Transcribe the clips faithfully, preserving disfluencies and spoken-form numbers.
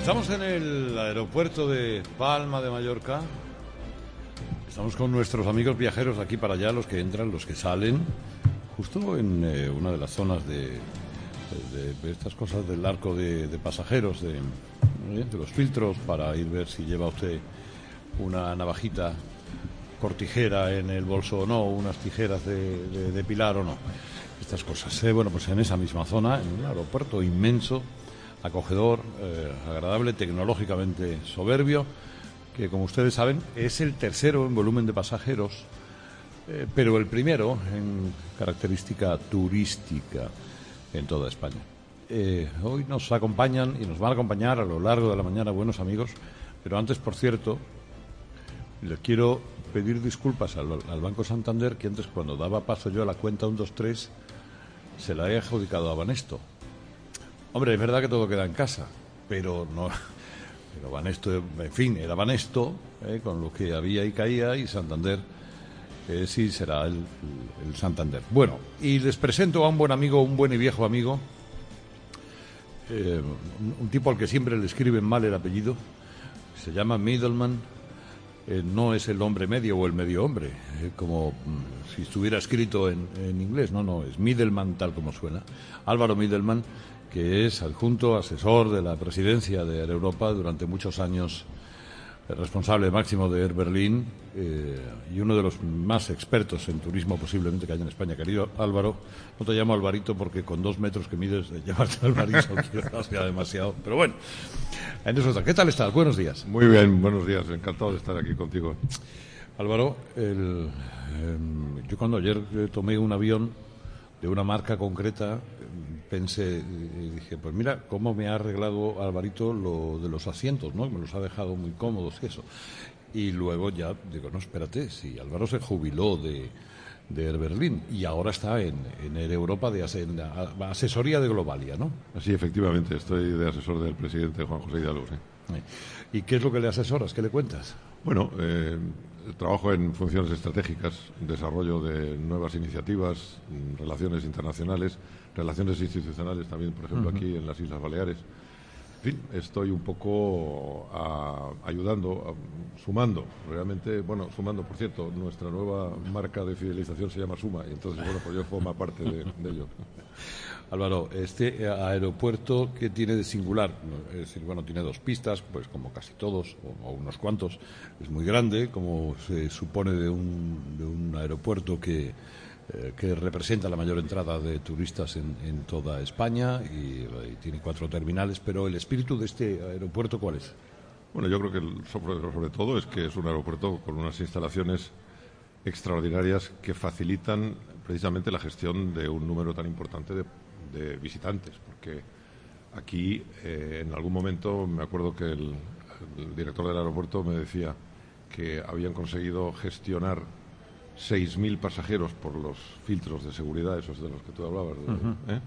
Estamos en el aeropuerto de Palma de Mallorca. Estamos con nuestros amigos viajeros de aquí para allá, los que entran, los que salen, justo en eh, una de las zonas de, de, de estas cosas del arco de, de pasajeros, de, de los filtros, para ir a ver si lleva usted una navajita cortijera en el bolso o no, unas tijeras de, de, de pilar o no. Estas cosas. Eh, bueno, pues en esa misma zona, en un aeropuerto inmenso, acogedor, eh, agradable, tecnológicamente soberbio, que como ustedes saben es el tercero en volumen de pasajeros, eh, pero el primero en característica turística en toda España. Eh, hoy nos acompañan y nos van a acompañar a lo largo de la mañana buenos amigos, pero antes, por cierto, les quiero pedir disculpas al, al Banco Santander, que antes, cuando daba paso yo a la cuenta uno, dos, tres, se la he adjudicado a Banesto. Hombre, es verdad que todo queda en casa, pero no, pero Banesto, en fin, era Banesto, eh, con lo que había y caía, y Santander eh, sí será el, el, el Santander. Bueno, y les presento a un buen amigo, un buen y viejo amigo, eh, un, un tipo al que siempre le escriben mal el apellido, se llama Middleman. Eh, no es el hombre medio o el medio hombre, eh, como mm, si estuviera escrito en, en inglés, no, no, es Middleman tal como suena. Álvaro Middleman, que es adjunto, asesor de la presidencia de Air Europa durante muchos años, el responsable máximo de Air Berlin, eh, y uno de los más expertos en turismo posiblemente que haya en España. Querido Álvaro, no te llamo Alvarito porque con dos metros que mides de llamarte Alvarito no sea demasiado, pero bueno, en eso está. ¿Qué tal estás? Buenos días. Muy bien, buenos días, encantado de estar aquí contigo. Álvaro, el, eh, yo cuando ayer tomé un avión de una marca concreta, pensé y dije, pues mira cómo me ha arreglado Alvarito lo de los asientos, ¿no? Me los ha dejado muy cómodos y eso. Y luego ya digo, no, espérate, si Álvaro se jubiló de, de Air Berlin y ahora está en, en Air Europa de ase, en asesoría de Globalia, ¿no? Así, efectivamente, estoy de asesor del presidente Juan José Hidalgo, sí. ¿Y qué es lo que le asesoras? ¿Qué le cuentas? Bueno, eh, trabajo en funciones estratégicas, desarrollo de nuevas iniciativas, relaciones internacionales, relaciones institucionales también, por ejemplo, uh-huh. aquí en las Islas Baleares. En fin, estoy un poco a, ayudando, a, sumando, realmente, bueno, sumando, por cierto, nuestra nueva marca de fidelización se llama Suma, y entonces, bueno, pues yo formo parte de, de ello. Álvaro, este aeropuerto, ¿qué tiene de singular? Es decir, bueno, tiene dos pistas, pues como casi todos, o, o unos cuantos. Es muy grande, como se supone de un, de un aeropuerto que, eh, que representa la mayor entrada de turistas en, en toda España, y, y tiene cuatro terminales, pero el espíritu de este aeropuerto, ¿cuál es? Bueno, yo creo que sobre, sobre todo es que es un aeropuerto con unas instalaciones extraordinarias que facilitan precisamente la gestión de un número tan importante de de visitantes, porque aquí eh, en algún momento me acuerdo que el, el director del aeropuerto me decía que habían conseguido gestionar seis mil pasajeros por los filtros de seguridad, esos de los que tú hablabas, de, uh-huh. ¿eh?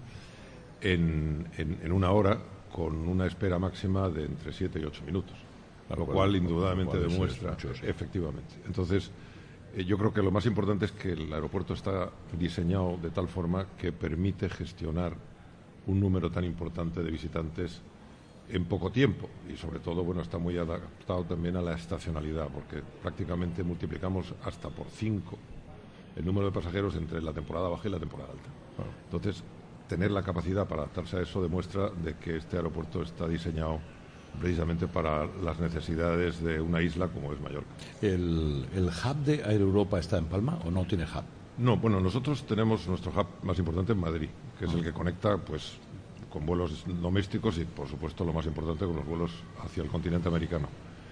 en, en, en una hora, con una espera máxima de entre siete y ocho minutos, lo cual, cual indudablemente cual demuestra mucho, sí. Efectivamente. Entonces, yo creo que lo más importante es que el aeropuerto está diseñado de tal forma que permite gestionar un número tan importante de visitantes en poco tiempo, y sobre todo, bueno, está muy adaptado también a la estacionalidad, porque prácticamente multiplicamos hasta por cinco el número de pasajeros entre la temporada baja y la temporada alta. Claro. Entonces, tener la capacidad para adaptarse a eso demuestra de que este aeropuerto está diseñado precisamente para las necesidades de una isla como es Mallorca. ¿El, el hub de Air Europa está en Palma o no tiene hub? No, bueno, nosotros tenemos nuestro hub más importante en Madrid, que es uh-huh. el que conecta pues con vuelos domésticos y, por supuesto, lo más importante, con los vuelos hacia el continente americano.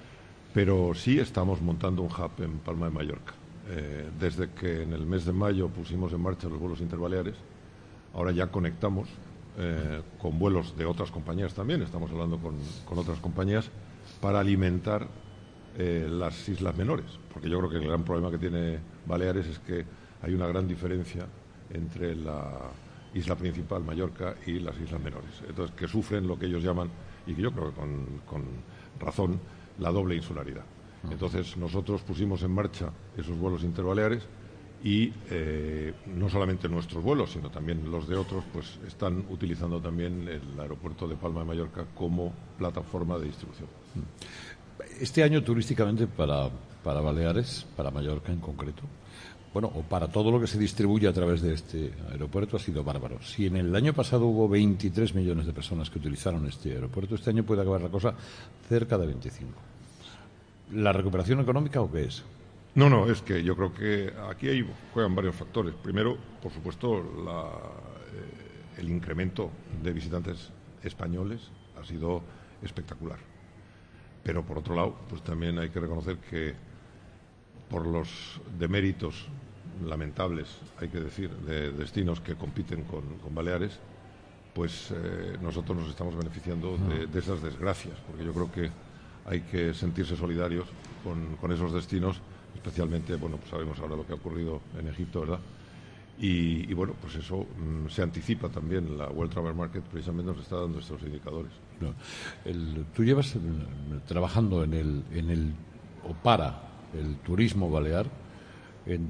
Pero sí estamos montando un hub en Palma de Mallorca. Eh, desde que en el mes de mayo pusimos en marcha los vuelos interbaleares, ahora ya conectamos Eh, con vuelos de otras compañías también, estamos hablando con, con otras compañías para alimentar eh, las islas menores, porque yo creo que el gran problema que tiene Baleares es que hay una gran diferencia entre la isla principal, Mallorca, y las islas menores, entonces que sufren lo que ellos llaman, y que yo creo que con, con razón, la doble insularidad. Entonces nosotros pusimos en marcha esos vuelos interbaleares y eh, no solamente nuestros vuelos, sino también los de otros, pues están utilizando también el aeropuerto de Palma de Mallorca como plataforma de distribución. Este año turísticamente para, para Baleares, para Mallorca en concreto, bueno, o para todo lo que se distribuye a través de este aeropuerto ha sido bárbaro. Si en el año pasado hubo veintitrés millones de personas que utilizaron este aeropuerto, este año puede acabar la cosa cerca de veinticinco. ¿La recuperación económica o qué es? No, no, es que yo creo que aquí hay, juegan varios factores. Primero, por supuesto, la, eh, el incremento de visitantes españoles ha sido espectacular. Pero por otro lado, pues también hay que reconocer que por los deméritos lamentables, hay que decir, de destinos que compiten con, con Baleares, pues eh, nosotros nos estamos beneficiando de, de esas desgracias, porque yo creo que hay que sentirse solidarios con, con esos destinos, especialmente, bueno, pues sabemos ahora lo que ha ocurrido en Egipto, ¿verdad? Y, y bueno, pues eso mmm, se anticipa también. La World Travel Market precisamente nos está dando estos indicadores. No. El, tú llevas el, trabajando en el, en el o para el turismo balear, en,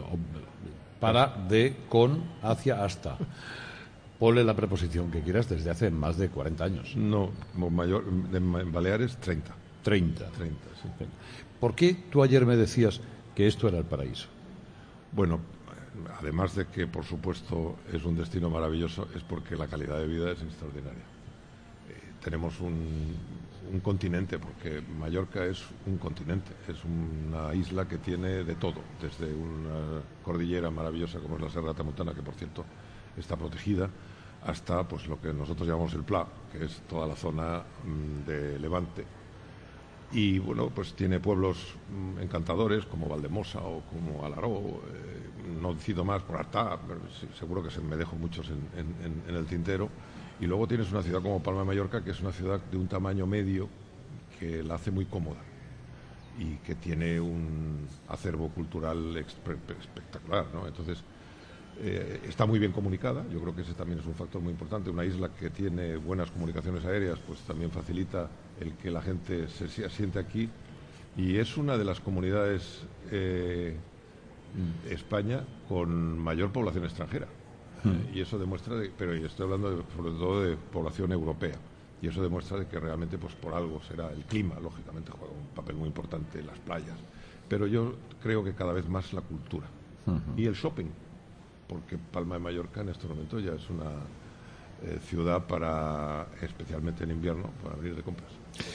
para, de, con, hacia, hasta. Ponle la preposición que quieras desde hace más de cuarenta años. No, mayor, en Baleares treinta. treinta. treinta, sí. ¿Por qué tú ayer me decías que esto era el paraíso? Bueno, además de que, por supuesto, es un destino maravilloso, es porque la calidad de vida es extraordinaria. Eh, tenemos un, un continente, porque Mallorca es un continente, es una isla que tiene de todo, desde una cordillera maravillosa como es la Serra Tramuntana, que por cierto está protegida, hasta pues lo que nosotros llamamos el Pla, que es toda la zona mmm, de Levante. Y bueno, pues tiene pueblos mmm, encantadores como Valdemosa o como Alaró, eh, no decido más por Artà, pero sí, seguro que se me dejo muchos en, en, en el tintero. Y luego tienes una ciudad como Palma de Mallorca, que es una ciudad de un tamaño medio que la hace muy cómoda y que tiene un acervo cultural espectacular, ¿no? Entonces, Eh, está muy bien comunicada, yo creo que ese también es un factor muy importante. Una isla que tiene buenas comunicaciones aéreas pues también facilita el que la gente se, se asiente aquí, y es una de las comunidades eh, España con mayor población extranjera, mm. eh, y eso demuestra, de, pero estoy hablando de, sobre todo de población europea, y eso demuestra de que realmente pues por algo será. El clima lógicamente juega un papel muy importante, las playas, pero yo creo que cada vez más la cultura uh-huh. y el shopping, porque Palma de Mallorca en este momento ya es una eh, ciudad para, especialmente en invierno, para abrir de compras.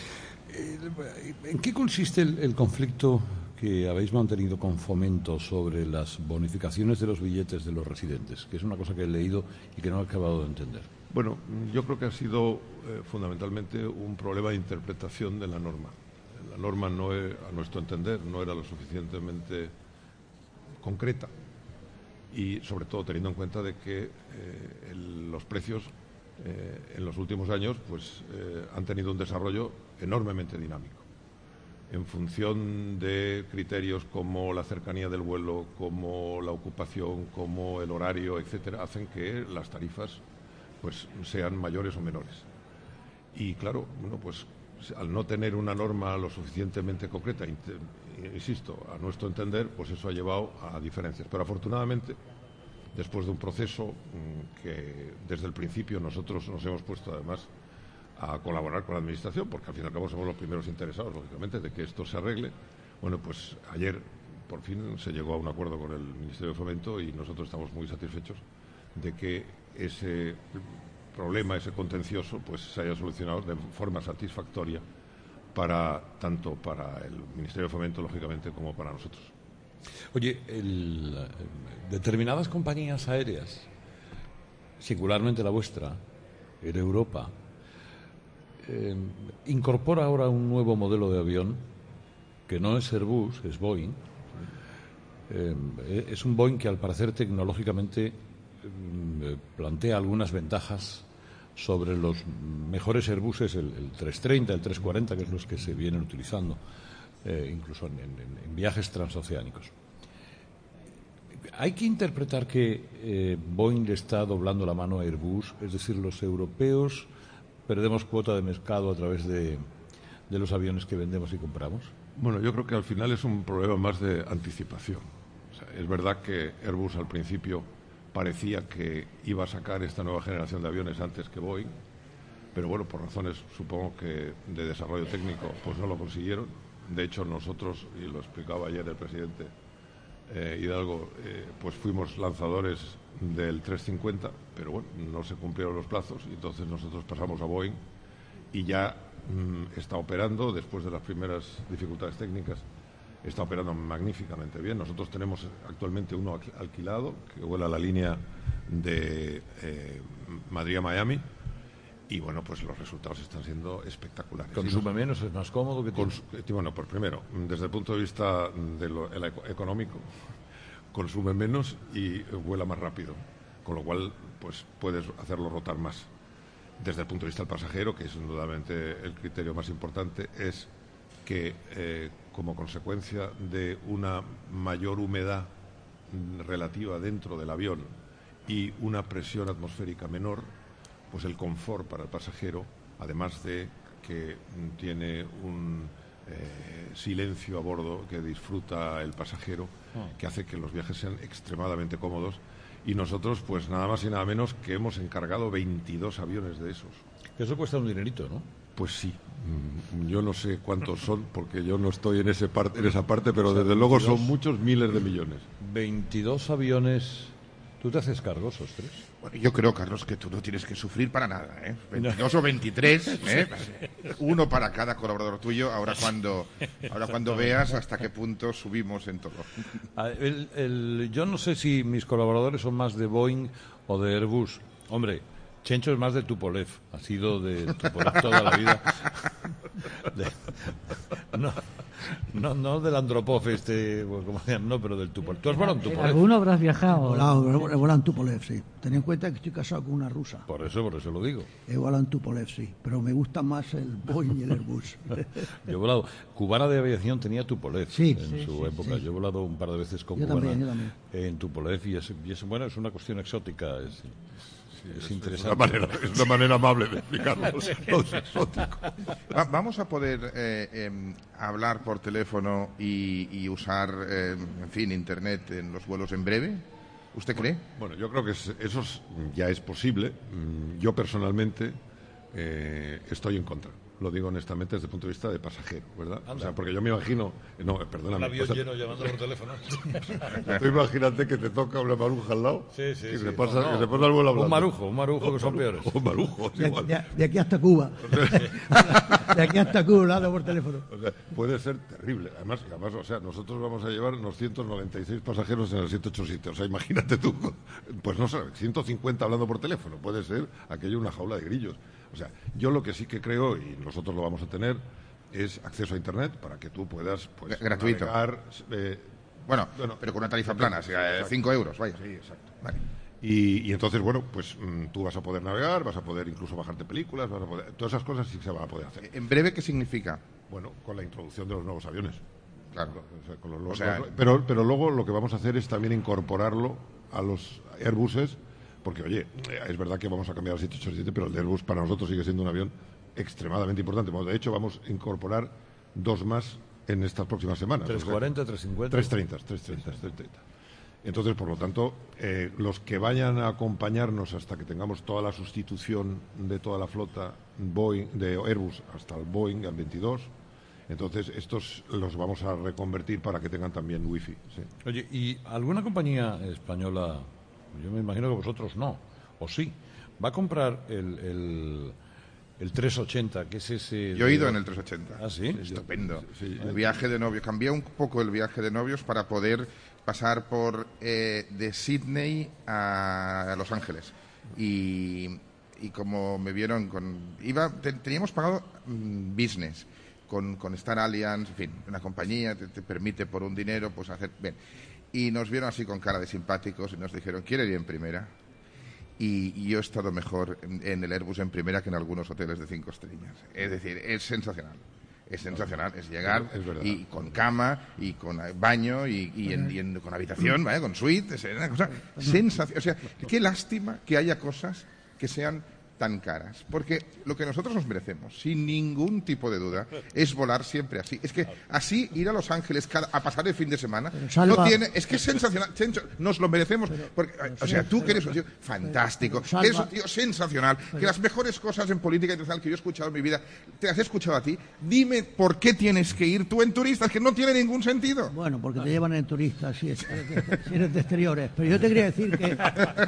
¿En qué consiste el, el conflicto que habéis mantenido con Fomento sobre las bonificaciones de los billetes de los residentes? Que es una cosa que he leído y que no he acabado de entender. Bueno, yo creo que ha sido eh, fundamentalmente un problema de interpretación de la norma. La norma, no es, a nuestro entender, no era lo suficientemente concreta, y sobre todo teniendo en cuenta de que eh, el, los precios eh, en los últimos años pues eh, han tenido un desarrollo enormemente dinámico en función de criterios como la cercanía del vuelo, como la ocupación, como el horario, etcétera, hacen que las tarifas pues sean mayores o menores. Y claro, bueno, pues al no tener una norma lo suficientemente concreta, insisto, a nuestro entender, pues eso ha llevado a diferencias. Pero afortunadamente, después de un proceso mmm, que desde el principio nosotros nos hemos puesto además a colaborar con la Administración, porque al fin y al cabo somos los primeros interesados, lógicamente, de que esto se arregle. Bueno, pues ayer por fin se llegó a un acuerdo con el Ministerio de Fomento y nosotros estamos muy satisfechos de que ese problema, ese contencioso, pues se haya solucionado de forma satisfactoria para tanto para el Ministerio de Fomento, lógicamente, como para nosotros. Oye, el, determinadas compañías aéreas, singularmente la vuestra, Air Europa, eh, incorpora ahora un nuevo modelo de avión que no es Airbus, es Boeing. Eh, es un Boeing que al parecer tecnológicamente eh, plantea algunas ventajas sobre los mejores Airbuses, el, el trescientos treinta, el trescientos cuarenta, que es los que se vienen utilizando eh, incluso en, en, en viajes transoceánicos. Hay que interpretar que eh, Boeing le está doblando la mano a Airbus, es decir, los europeos perdemos cuota de mercado a través de, de los aviones que vendemos y compramos. Bueno, yo creo que al final es un problema más de anticipación. O O sea, es verdad que Airbus al principio parecía que iba a sacar esta nueva generación de aviones antes que Boeing, pero bueno, por razones supongo que de desarrollo técnico, pues no lo consiguieron. De hecho, nosotros, y lo explicaba ayer el presidente eh, Hidalgo, eh, pues fuimos lanzadores del trescientos cincuenta, pero bueno, no se cumplieron los plazos y entonces nosotros pasamos a Boeing y ya mmm, está operando, después de las primeras dificultades técnicas, está operando magníficamente bien. Nosotros tenemos actualmente uno alquilado que vuela la línea de eh, Madrid a Miami y bueno, pues los resultados están siendo espectaculares. ¿Consume menos? ¿Es más cómodo? Que Cons bueno, pues primero, desde el punto de vista de lo, el económico, consume menos y vuela más rápido, con lo cual pues puedes hacerlo rotar más. Desde el punto de vista del pasajero, que es indudablemente el criterio más importante, es que eh, como consecuencia de una mayor humedad relativa dentro del avión y una presión atmosférica menor, pues el confort para el pasajero, además de que tiene un eh, silencio a bordo que disfruta el pasajero, que hace que los viajes sean extremadamente cómodos. Y nosotros, pues nada más y nada menos que hemos encargado veintidós aviones de esos. Eso cuesta un dinerito, ¿no? Pues sí. Yo no sé cuántos son, porque yo no estoy en, ese par en esa parte, pero o sea, desde luego son muchos miles de millones. veintidós aviones. ¿Tú te haces cargo, Sostres? Bueno, yo creo, Carlos, que tú no tienes que sufrir para nada, ¿eh? veintidós no. o veintitrés, ¿eh? Uno para cada colaborador tuyo. Ahora cuando, ahora cuando veas hasta qué punto subimos en todo. El, el, yo no sé si mis colaboradores son más de Boeing o de Airbus. Hombre, Chencho es más de Tupolev, ha sido de Tupolev toda la vida. De, no, no, no del Andropov este, como decían, no, pero del Tupolev. ¿Tú has volado en Tupolev? ¿Alguno habrás viajado? He volado, he volado en Tupolev, sí. Ten en cuenta que estoy casado con una rusa. Por eso, por eso lo digo. He volado en Tupolev, sí, pero me gusta más el Boeing y el Airbus. Yo he volado. Cubana de Aviación tenía Tupolev sí, en sí, su sí, época. Sí. Yo he volado un par de veces con yo Cubana también, yo también. en Tupolev y es, y es, bueno, es una cuestión exótica. Es, Es, es interesante. Es una manera, es una manera amable de explicarlo. Es exótico. Va, vamos a poder eh, eh, hablar por teléfono y, y usar, eh, en fin, Internet en los vuelos en breve. ¿Usted cree? Bueno, yo creo que es, eso es, ya es posible. Yo personalmente eh, estoy en contra. Lo digo honestamente desde el punto de vista de pasajero, ¿verdad? Anda. O sea, porque yo me imagino... No, perdóname. Un avión o sea, lleno llamando por teléfono. Tú imagínate que te toca una maruja al lado. Sí, sí, que sí. se pasa, No, no. que se pasa el vuelo hablando. Un marujo, un marujo que son peores. Un marujo, De, igual. de, de aquí hasta Cuba. De aquí hasta Cuba, hablando por teléfono. O sea, puede ser terrible. Además, además, o sea, nosotros vamos a llevar unos ciento noventa y seis pasajeros en el ciento ocho sitios. O sea, imagínate tú, pues no sé, ciento cincuenta hablando por teléfono. Puede ser aquello una jaula de grillos. O sea, yo lo que sí que creo, y nosotros lo vamos a tener, es acceso a Internet para que tú puedas, pues, gratuito. navegar, eh, Bueno, bueno, pero con una tarifa plana, o sea, cinco euros, vaya. Sí, exacto. Vale. Y, y entonces, bueno, pues mmm, tú vas a poder navegar, vas a poder incluso bajarte películas, vas a poder, todas esas cosas sí se van a poder hacer. ¿En breve qué significa? Bueno, con la introducción de los nuevos aviones. Claro. O sea, con los nuevos, O sea, los- pero, pero luego lo que vamos a hacer es también incorporarlo a los Airbuses, porque, oye, eh, es verdad que vamos a cambiar al siete ochenta y siete, pero el Airbus para nosotros sigue siendo un avión extremadamente importante. Bueno, de hecho, vamos a incorporar dos más en estas próximas semanas. trescientos cuarenta, trescientos cincuenta. trescientos treinta, trescientos treinta, trescientos treinta. Entonces, por lo tanto, eh, los que vayan a acompañarnos hasta que tengamos toda la sustitución de toda la flota Boeing, de Airbus hasta el Boeing, el veintidós, entonces estos los vamos a reconvertir para que tengan también wifi. Sí. Oye, ¿y alguna compañía española, yo me imagino que vosotros no, o sí, va a comprar el, el, el trescientos ochenta, que es ese... Yo he de- ido en el trescientos ochenta. ¿Ah, sí? Estupendo. Sí, el viaje de novios. Cambié un poco el viaje de novios para poder pasar por eh, de Sydney a Los Ángeles. Y, y como me vieron con... iba te- Teníamos pagado mm, business con, con Star Alliance, en fin, una compañía te, te permite por un dinero pues hacer... Bien. Y nos vieron así con cara de simpáticos y nos dijeron, ¿quiere ir en primera? Y, y yo he estado mejor en, en el Airbus en primera que en algunos hoteles de cinco estrellas. Es decir, es sensacional. Es sensacional, es llegar Es verdad. y con cama y con baño y, y en- y en- con habitación, ¿vale? Con suite, es una cosa sensacional. O sea, qué lástima que haya cosas que sean tan caras? Porque lo que nosotros nos merecemos, sin ningún tipo de duda, es volar siempre así. Es que así ir a Los Ángeles cada, a pasar el fin de semana, Salva, no tiene, es que es sensacional, nos lo merecemos. Porque, o sea, tú que eres un tío fantástico, Salva, que eres un tío sensacional, pero, que las mejores cosas en política internacional que yo he escuchado en mi vida, te las he escuchado a ti. Dime por qué tienes que ir tú en turistas, que no tiene ningún sentido. Bueno, porque te llevan en turistas si, es, si eres de exteriores. Pero yo te quería decir que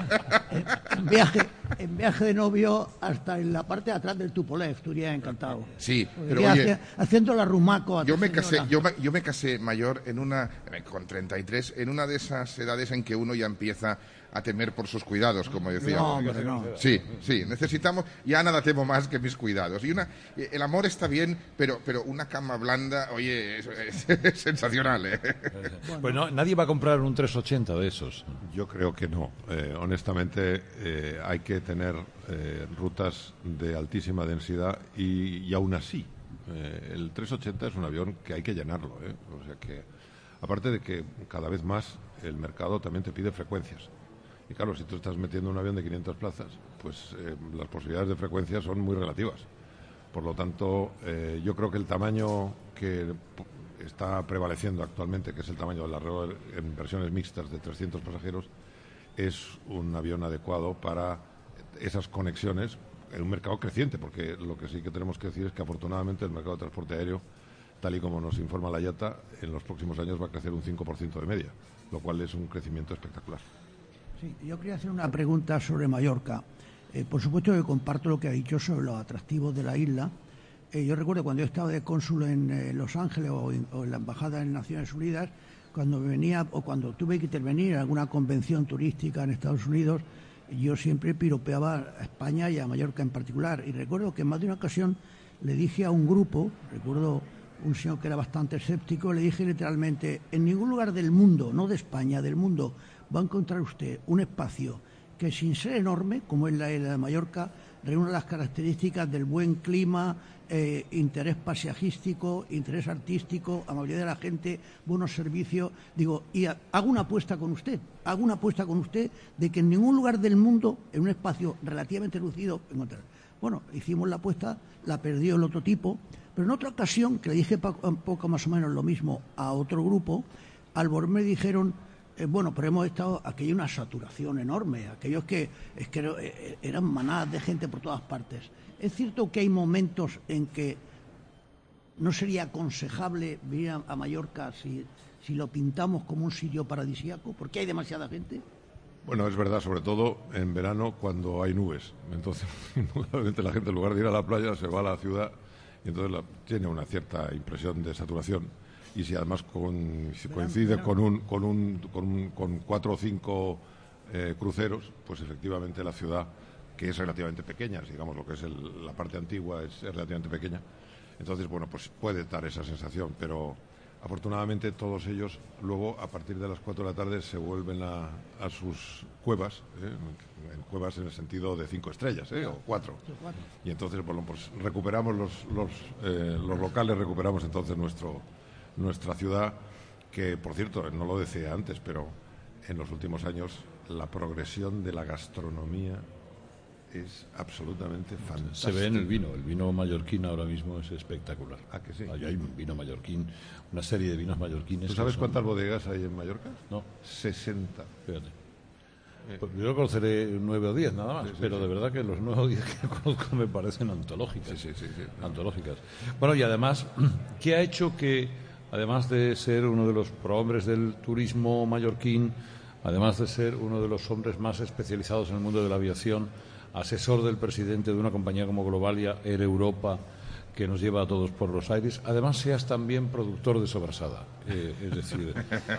en viaje, en viaje de novio hasta en la parte de atrás del Tupolev, tú irías encantado. Sí, Porque pero irías oye, hacia- haciendo la rumaco a tu yo me señora. casé, yo, me- yo me casé mayor en una, con treinta y tres, en una de esas edades en que uno ya empieza a temer por sus cuidados, como decía. No, hombre, no. Sí, sí, necesitamos, ya nada temo más que mis cuidados. Y una, el amor está bien, pero, pero una cama blanda, oye, es, es- es sensacional, ¿eh? Pues no, nadie va a comprar un trescientos ochenta de esos. Yo creo que no. Eh, honestamente, eh, hay que tener eh, rutas de altísima densidad y, y aún así, eh, el trescientos ochenta es un avión que hay que llenarlo. ¿eh? O sea que, aparte de que cada vez más el mercado también te pide frecuencias. Y claro, si tú estás metiendo un avión de quinientas plazas, pues eh, las posibilidades de frecuencia son muy relativas. Por lo tanto, eh, yo creo que el tamaño que p- está prevaleciendo actualmente, que es el tamaño del arreglo en versiones mixtas de trescientos pasajeros, es un avión adecuado para esas conexiones en un mercado creciente, porque lo que sí que tenemos que decir es que afortunadamente el mercado de transporte aéreo, tal y como nos informa la I A T A, en los próximos años va a crecer un cinco por ciento de media, lo cual es un crecimiento espectacular. Sí, yo quería hacer una pregunta sobre Mallorca. Eh, por supuesto que comparto lo que ha dicho sobre los atractivos de la isla. Eh, yo recuerdo cuando yo estaba de cónsul en eh, Los Ángeles o en, o en la Embajada de Naciones Unidas, cuando venía o cuando tuve que intervenir en alguna convención turística en Estados Unidos, yo siempre piropeaba a España y a Mallorca en particular. Y recuerdo que en más de una ocasión le dije a un grupo, recuerdo un señor que era bastante escéptico, le dije literalmente, en ningún lugar del mundo, no de España, del mundo, va a encontrar usted un espacio que sin ser enorme, como es la isla de Mallorca, reúne las características del buen clima, eh, interés paisajístico, interés artístico, amabilidad de la gente, buenos servicios. Digo, y ha- hago una apuesta con usted, hago una apuesta con usted de que en ningún lugar del mundo, en un espacio relativamente reducido, encontrar. Bueno, hicimos la apuesta, la perdió el otro tipo, pero en otra ocasión, que le dije pa- un poco más o menos lo mismo a otro grupo, al volverme dijeron, eh, bueno, pero hemos estado, aquí hay una saturación enorme, aquellos que, es que eh, eran manadas de gente por todas partes. Es cierto que hay momentos en que no sería aconsejable venir a, a Mallorca si, si lo pintamos como un sitio paradisíaco, porque hay demasiada gente. Bueno, es verdad, sobre todo en verano cuando hay nubes. Entonces, indudablemente la gente en lugar de ir a la playa se va a la ciudad y entonces la- tiene una cierta impresión de saturación. Y si además con- si coincide con un, con, un, con, un- con cuatro o cinco eh, cruceros, pues efectivamente la ciudad, que es relativamente pequeña, digamos lo que es el- la parte antigua es, es relativamente pequeña, entonces bueno, pues puede dar esa sensación, pero afortunadamente todos ellos luego a partir de las cuatro de la tarde se vuelven a, a sus cuevas, ¿eh? en cuevas en el sentido de cinco estrellas, ¿eh? o cuatro. Y entonces bueno, pues recuperamos los, los, eh, los locales, recuperamos entonces nuestro, nuestra ciudad, que por cierto, no lo decía antes, pero en los últimos años la progresión de la gastronomía es absolutamente fantástica. Se ve en el vino. El vino mallorquín ahora mismo es espectacular. ¿Ah, que sí? Ahí hay un vino mallorquín, una serie de vinos mallorquines. ¿Tú que sabes son- cuántas bodegas hay en Mallorca? No, sesenta. fíjate. Pues yo conoceré nueve o diez nada más, Sí, sí, pero sí. de verdad que los nueve o diez que conozco me parecen antológicas. Sí, sí, sí, sí. Antológicas. Bueno, y además, ¿qué ha hecho que, además de ser uno de los prohombres del turismo mallorquín, además de ser uno de los hombres más especializados en el mundo de la aviación, asesor del presidente de una compañía como Globalia, Air Europa, que nos lleva a todos por los aires, además seas también productor de sobrasada? Eh, es decir,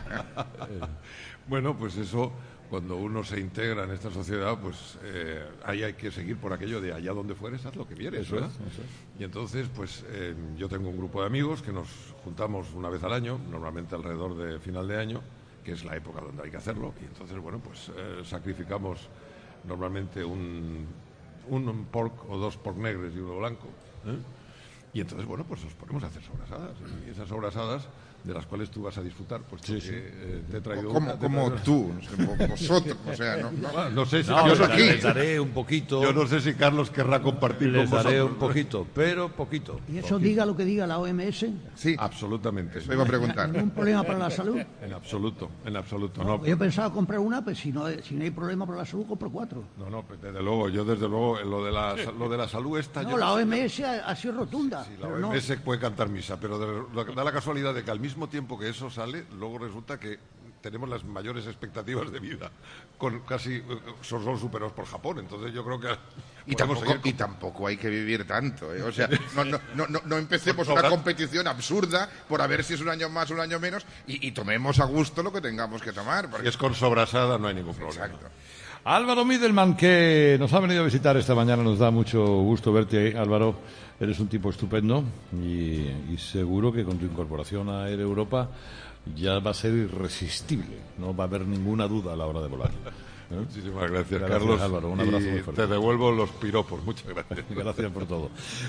Bueno, pues eso, cuando uno se integra en esta sociedad, pues eh, ahí hay que seguir por aquello de allá donde fueres, haz lo que vieres, Eso ¿verdad? es, eso es. Y entonces, pues eh, yo tengo un grupo de amigos que nos juntamos una vez al año, normalmente alrededor de final de año, que es la época donde hay que hacerlo, y entonces, bueno, pues eh, sacrificamos normalmente un, un pork o dos pork negres y uno blanco, ¿eh? Y entonces, bueno, pues nos ponemos a hacer sobrasadas. Y esas sobrasadas, de las cuales tú vas a disfrutar, pues Sí, sí. eh, te he traído Como, una, te he como traído- tú, no sé, vosotros, o sea, no, no. Ah, no sé si No, yo, les, no, daré, les daré un poquito, yo no sé si Carlos querrá compartir les con daré vosotros. un poquito, pero poquito. Y eso diga lo que diga la O M S, Sí, Absolutamente. eso iba a preguntar. ningún problema para la salud. En absoluto, en absoluto. No, Yo pensaba comprar una, pues si no, si no hay problema para la salud, compro cuatro. no, no, pues desde luego, yo desde luego, lo de la, lo de la salud está... No, yo la sé- O M S ha, ha sido rotunda. Sí, la pero no. O M S puede cantar misa, pero de- lo- da la casualidad de que al mismo tiempo que eso sale, luego resulta que tenemos las mayores expectativas de vida, con casi eh, son, son superados por Japón. Entonces yo creo que Y podemos tampoco, seguir y tampoco hay que vivir tanto, ¿eh? O sea, no, no, no, no, no empecemos Con una sobra- competición absurda por a ver si es un año más o un año menos y, y tomemos a gusto lo que tengamos que tomar. Si Porque... es con sobrasada, no hay ningún problema. Exacto. Álvaro Midelman, que nos ha venido a visitar esta mañana, nos da mucho gusto verte, Álvaro. Eres un tipo estupendo y, y seguro que con tu incorporación a Air Europa ya va a ser irresistible. No va a haber ninguna duda a la hora de volar. ¿Eh? Muchísimas gracias, Gracias, Carlos. Álvaro. Un abrazo y muy fuerte. te devuelvo los piropos. Muchas gracias. Gracias por todo.